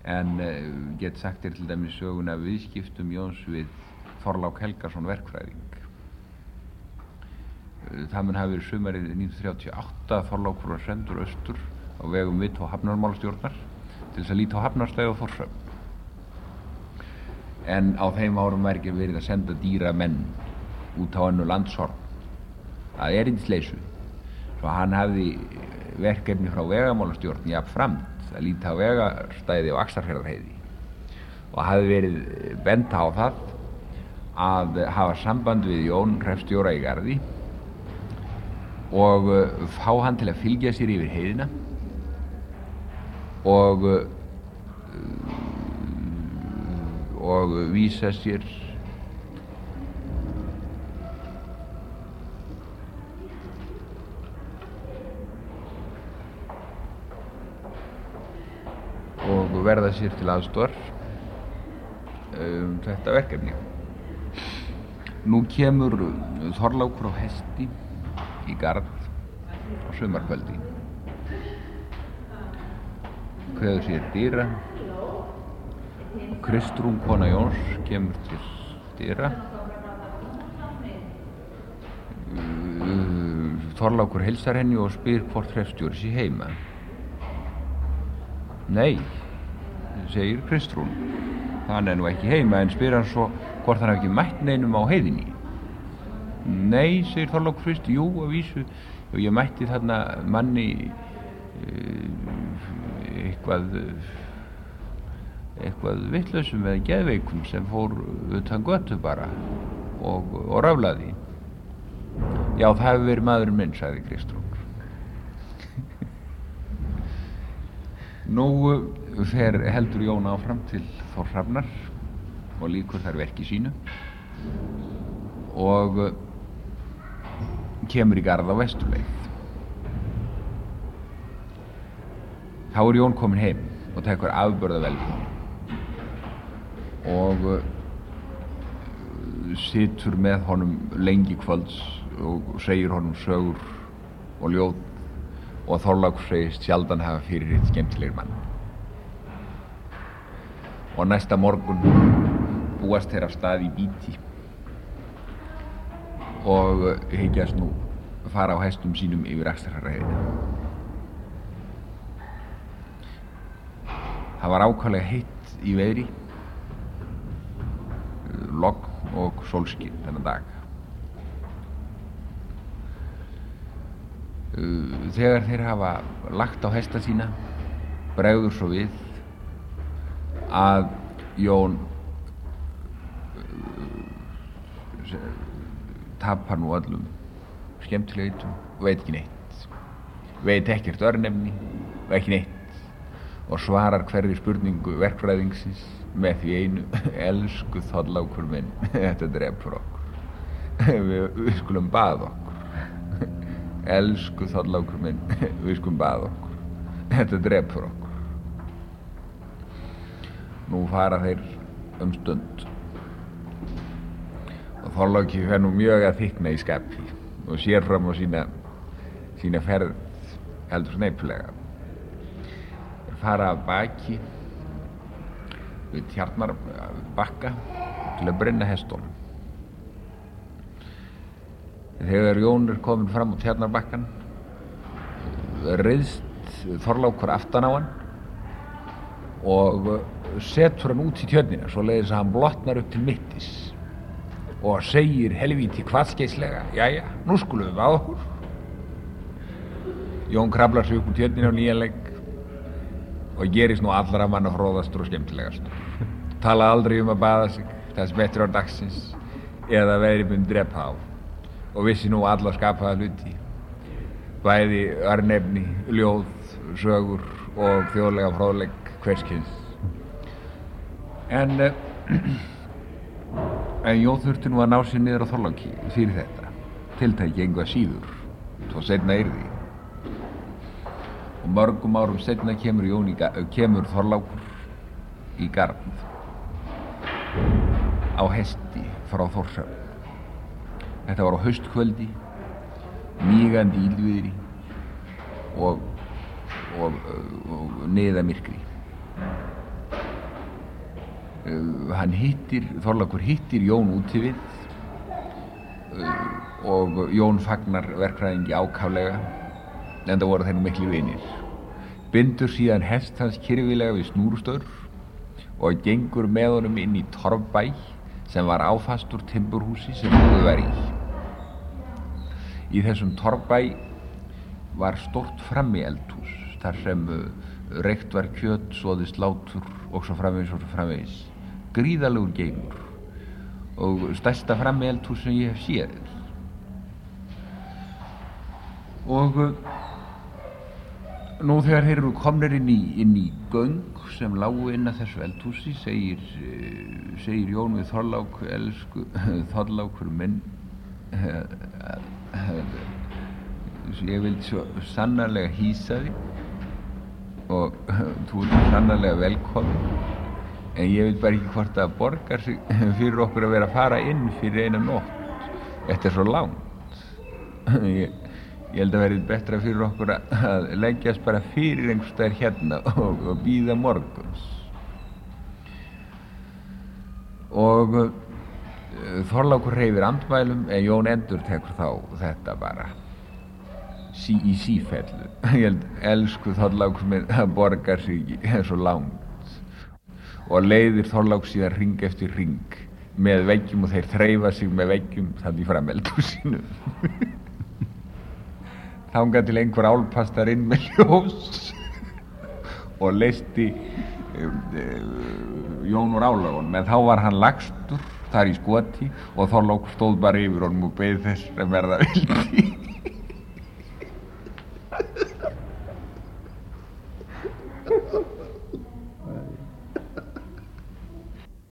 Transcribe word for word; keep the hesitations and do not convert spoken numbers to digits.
en uh, get sagt þér til dæmis söguna af viðskiptum Jóns við Þorlák Helgason verkfræðing. Uh, það mun hafi verið sumarið nítján þrjátíu og átta að Þorlákur var sendur austur á vegum Vit- og hafnarmálastjórnar til þess að líta á hafnarslæði á Þórshöfn. En á þeim árum var ekki verið að senda dýra menn út á önnu landshorn að erindsleysu, svo hann hafði verkefni frá vegamálastjórn jafnframt að líta á vegarstæði á Axarfjarðarheiði og hafði verið bent á það að hafa samband við Jón hreppstjóra í Garði og fá hann til að fylgja sér yfir heiðina og og vísa sér og verða sér til aðstoðar um þetta verkefni. Nú kemur Þorlákur á hesti í Garð á sumarkvöldi, kveður sér dyra og Kristrún kona Jóns kemur til dyra. Þorlákur heilsar henni og spyr hvort hreppstjóri sé heima. Nei, segir Kristrún, hann er nú ekki heima, en spyr hann svo hvort hann hafi ekki mætt neinum á heiðinni. Nei, segir Þorlákur fyrst, jú, að vísu, ég mætti þarna manni eitthvað eitthvað vitlausum eða geðveikum sem fór utan götu bara og, og raflaði. Já, það hefur verið maðurinn minn, sagði Kristrún. Nú fer heldur Jón áfram til Þórshafnar og lýkur þar verki sínu og kemur í Garð á vesturleið. Þá er Jón kominn heim og tekur afburðaveldi og situr með honum lengi kvölds og segir honum sögur og ljóð og Þorlákur segist sjaldan hafa fyrir hitt skemmtilegir mann. Og næsta morgun búast þeir af stað í bíti og hyggjast nú fara á hestum sínum yfir Axarfjarðarheiðina. Það var ákaflega heitt í veðri, logn og sólskin þennan dag. Þegar þeir hafa lagt á hesta sína bregður svo við að Jón tapar nú öllum skemmtilegum og veit ekki neitt, veit ekkert örnefni og ekki neitt og svarar hverri spurningu verkfræðingsins með því einu: elsku Þorlákur minn, þetta drepur okkur, við, við skulum baða okkur. Elsku Þorlákur minn, við skulum baða okkur, þetta drepur okkur. Nú fara þeir um stund og Þorláki fer nú mjög að þykna í skapi og sér fram á sína, sína ferð heldur sneipulega. Þeir fara af baki við Tjarnarbakka til að brenna hestunum. Þegar Jón er kominn fram á Tjarnarbakkann reiðst Þorlákur aftan á hann og setur hann út í tjörnina svoleiðis að hann blotnar upp til mittis og segir helvíti hvaðskeislega: jæja, nú skulum við baða okkur. Jón kraflar sig upp úr tjörnina á nýjan leik og gerist nú allra manna fróðastur og skemmtilegastur. Tala aldrei um að baða sig þess betur á dagsins eða veðrið mun drepa á og vissi nú alla skapaða hluti, bæði örnefni, ljóð, sögur og þjóðlega fróðleik hvers kyns. En, en Jón þurfti nú að ná sér niður á Þorláki fyrir þetta. Tiltæki engu að síður, svo seinna yrði. Og mörgum árum seinna kemur, Jón í, kemur Þorlákur í Garð á hesti frá Þórshöfn. Þetta var á haustkvöldi, mígandi illviðri og, og, og niðamyrkri. uh, hann hittir, Þorlákur hittir Jón úti við uh, og Jón fagnar verkfræðingi ákaflega, en það voru þeir nú miklir vinir. Bindur síðan hest hans kyrfilega við snúrustaur og gengur með honum inn í torfbæ sem var áfastur timburhúsi sem búið var í. Í þessum torfbæ var stórt frammi eldhús þar sem uh, reykt var kjöt, soðið slátur og svo framvegis og svo framvegis. Gríðalegur geymur og stærsta frammi eldhús sem ég hef séð. Og uh, nú þegar þeir eru komnir inn í, inn í göng sem lágu inn að þessu eldhúsi segir, uh, segir Jón við Þorlák, elsku Þorlákur minn, ég vil svo sannarlega hýsa þig og þú ert sannarlega velkomin, en ég veit bara ekki hvort það borgar sig fyrir okkur að vera að fara inn fyrir eina nótt. Þetta er svo langt. Ég, ég held að verið betra fyrir okkur að leggjast bara fyrir einhvers staðar hérna og, og bíða morguns. Og uh, Þorlákur hreyfir andmælum, en Jón endurtekur þá þetta bara sí, í sífellu. Ég held, elsku Þorlákur minn, það borgar sig ekki, það er svo langt. Og leiðir Þorlák síðan hring eftir hring með veggjum og þeir þreifa sig með veggjum þannig í frameldhúsinu. Þangað til einhver álpastar inn með ljós og leysti um, um, Jón úr álagunum, en þá var hann lagstur þar í skoti og Þorlákur stóð bara yfir honum og beið þess að verða vildi.